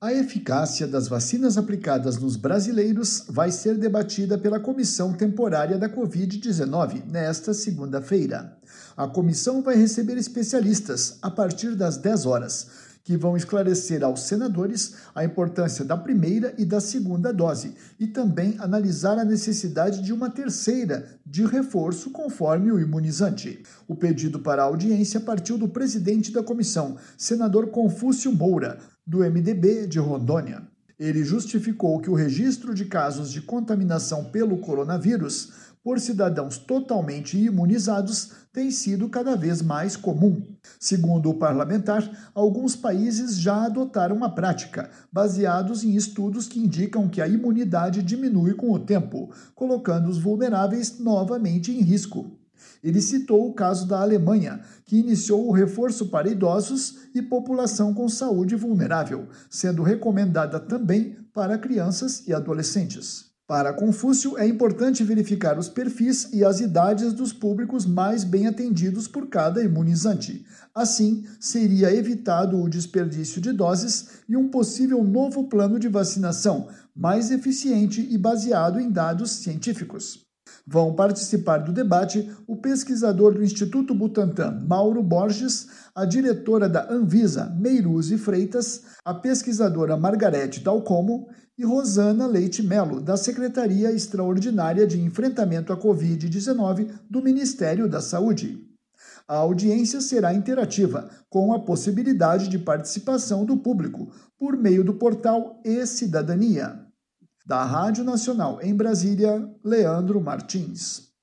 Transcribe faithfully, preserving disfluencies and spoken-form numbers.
A eficácia das vacinas aplicadas nos brasileiros vai ser debatida pela Comissão Temporária da covid dezenove nesta segunda-feira. A comissão vai receber especialistas a partir das dez horas, que vão esclarecer aos senadores a importância da primeira e da segunda dose e também analisar a necessidade de uma terceira de reforço conforme o imunizante. O pedido para a audiência partiu do presidente da comissão, senador Confúcio Moura, do M D B de Rondônia. Ele justificou que o registro de casos de contaminação pelo coronavírus por cidadãos totalmente imunizados tem sido cada vez mais comum. Segundo o parlamentar, alguns países já adotaram a prática, baseados em estudos que indicam que a imunidade diminui com o tempo, colocando os vulneráveis novamente em risco. Ele citou o caso da Alemanha, que iniciou o reforço para idosos e população com saúde vulnerável, sendo recomendada também para crianças e adolescentes. Para Confúcio, é importante verificar os perfis e as idades dos públicos mais bem atendidos por cada imunizante. Assim, seria evitado o desperdício de doses e um possível novo plano de vacinação, mais eficiente e baseado em dados científicos. Vão participar do debate o pesquisador do Instituto Butantan, Mauro Borges, a diretora da Anvisa, Meiruzi Freitas, a pesquisadora Margarete Dalcomo e Rosana Leite Melo, da Secretaria Extraordinária de Enfrentamento à covid dezenove do Ministério da Saúde. A audiência será interativa, com a possibilidade de participação do público, por meio do portal E-Cidadania. Da Rádio Nacional em Brasília, Leandro Martins.